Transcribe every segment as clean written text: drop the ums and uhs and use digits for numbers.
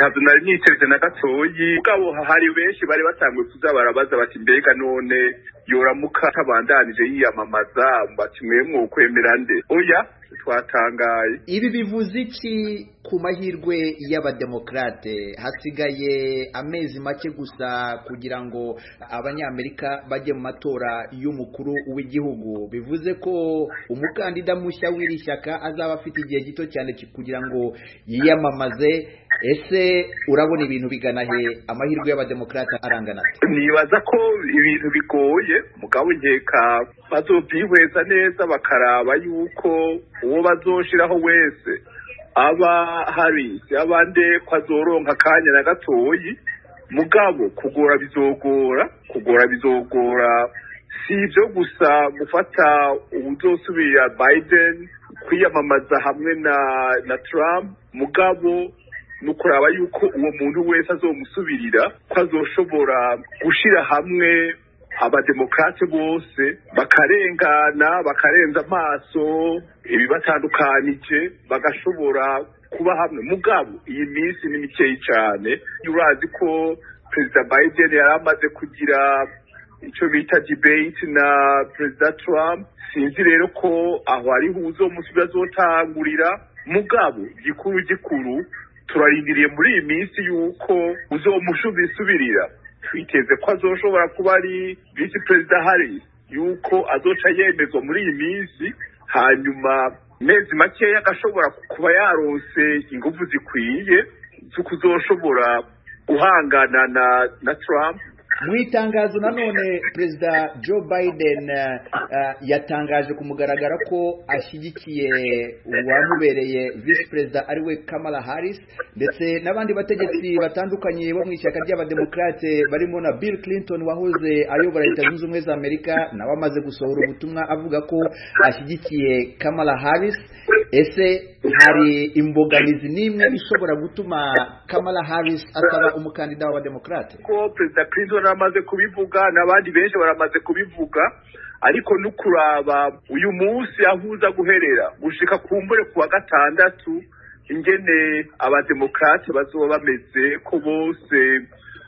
ntabwo nari niteze na gatoyi ubwabo hari benshi bari batanguye kuza barabaza bati mbega none yoramuka tabandanije yiyamamaza bati mwemwe kwemera nde oya twatangaye. Ibi bivuze iki ku mahirwe y'abademokrate? Hasigaye amezi make gusa kugira ngo abanyamerika bajye mu matora y'umukuru w'igihugu. Bivuze ko umukandida mushya w'iri shyaka azaba afite igihe gito cyane kugira ngo yiyamamaze. Ese urabona ibintu bigana he? Amahirwe y'abademokrate arangana? Nibaza ko ibintu bigoye, mugabo nkeka bazobyihweza neza bakaraba yuko uwo bazoshiraho wese aba hari abande kwazoronka akanya na gatoyi. Mugabo kugora bizogora si ibyo gusa gufata uzosubira Biden kwiyamamaza hamwe na Trump, mugabo nukuraba yuko uwo muntu wese azomusubirira ko azoshobora gushira hamwe abademokrate bose bakarenza amaso ibibatandukanije bagashobora kuba hamwe. Mugabo iyi minsi ni mikeyi cyane, urazi ko President Biden yaramaze kugira icyo bita debate na President Trump. Sinzi rero ko aho ari uzomusubira azotangurira, mugabo gikuru turarindiriye muri iyi minsi yuko uzomusubirira. Twiteze ko azoshobora kuba ari Vice President Harris, yuko azoca yemezwa muri iyi minsi, hanyuma mezi makeya agashobora kuba yaronse ingufu zikwiye zo kuzoshobora guhangana na Trump. Mu itangazo nanone Perezida Joe Biden yatangaje ku mugaragaro ko ashyigikiye uwamubereye Vice President ariwe Kamala Harris, ndetse n'abandi bategetsi batandukanye bo mu ishyaka ry'abademokrate barimo na Bill Clinton wahoze ayobora Leta Zunze Ubumwe za Amerika, nawe amaze gusohora ubutumwa avuga ko ashyigikiye Kamala Harris. Ese hari imbogamizi n'imwe ishobora gutuma Kamala Harris ataba umukandida w'abademokrate? Ko Perezida Clinton amaze kubivuga n'abandi benshi baramaze kubivuga, ariko nukuraba uyu munsi ahuza guherera gushika kumbure kuwa gatandatu ingene abademokrate bazoba bameze, ko bose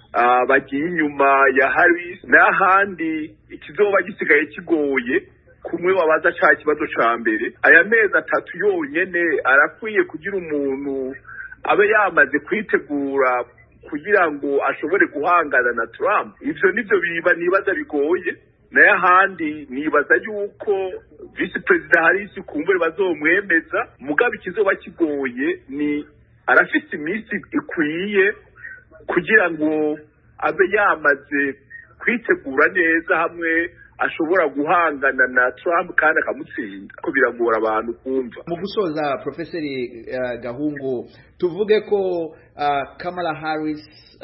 bagiye inyuma ya Harris, n'ahandi ikizoba gisigaye kigoye kumwe wabaza cya kibazo ca mbere. Aya mezi 3 yonyene arakwiye kugira umuntu abe yamaze kwitegura kugira ngo ashobore guhangana na Trump. Ivyo nivyo nibaza bigoye, naye ahandi nibaza yuko Vice President Harris kumbure bazomwemeza, mugabo ikizoba kigoye ni arafite iminsi ikwiye kugira ngo abe yamaze kwitegura neza hamwe ashobora guhangana na Trump kandi akamutsinda, ko biragora abantu kumva. Mu gusoza Professori Gahungu, tuvuge ko Kamala Harris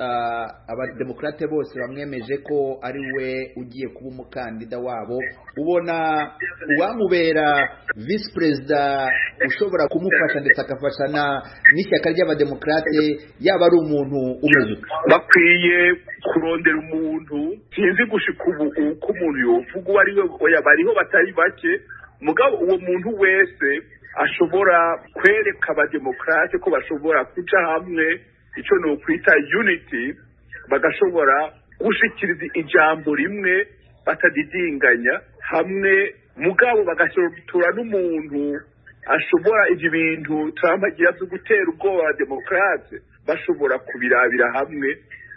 abademokrate bose bamwemeje ko ari we ugiye kuba umukandida wabo. Ubona uwamubera Vice President ushobora kumufasha ndetse akafashana n'ishyaka ry'abademokrate, yaba ari umuntu umeze? Bakwiye kurondera umuntu, sinzi gushika ubu ko umuntu yovuga uwo ari we, bariho batari bake, mugabo uwo muntu wese ashobora kwereka abademokrate ko bashobora kuja hamwe, icyo no kwita unity, bagashobora gushikiriza ijambo rimwe batadidinganya hamwe, mugabo bagashotora n'umuntu ashobora ivyo bintu Trump agira byo gutera ubwoba abademokrate bashobora kubirabira hamwe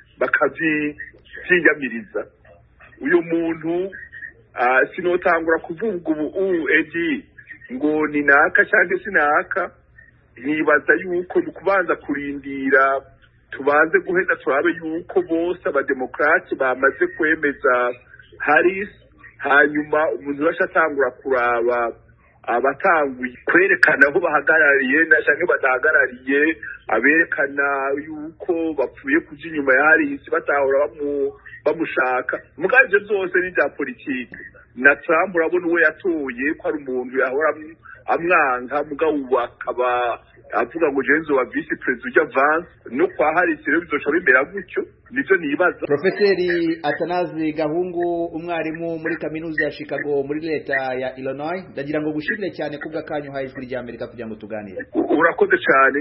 bakavyiyamiriza. Uyu muntu sinotangura kuvuga ubu edi ngo ni naka cyangwa sinaka. Nibaza yuko dukubanza kurindira tubanze guheza turabe yuko bose abademokrate bamaze kwemeza Harris, hanyuma umuntu bashatangura kuraba abatanguye kwerekana aho bahagarariye cyangwa badahagarariye, aberekana yuko bapfuye kuja inyuma ya Harris batahora bamushaka. Mugabo ivyo byose ni bya politiki, na Trump urabona uwo yatoye ko ari umuntu yahora amwanga, mugabo akaba avuga ngo jenzo wa Vice President ujya Vance, no kwa Harris rero bizoca bimera gutyo. Nivyo nibaza. Professori Atanazi Gahungu, umwarimu muri kaminuza ya Chicago muri leta ya Illinois, ndagira ngo gushimire cyane kubwa kanyu haye kuri rya Amerika kugira ngo tuganire. Urakoze cyane.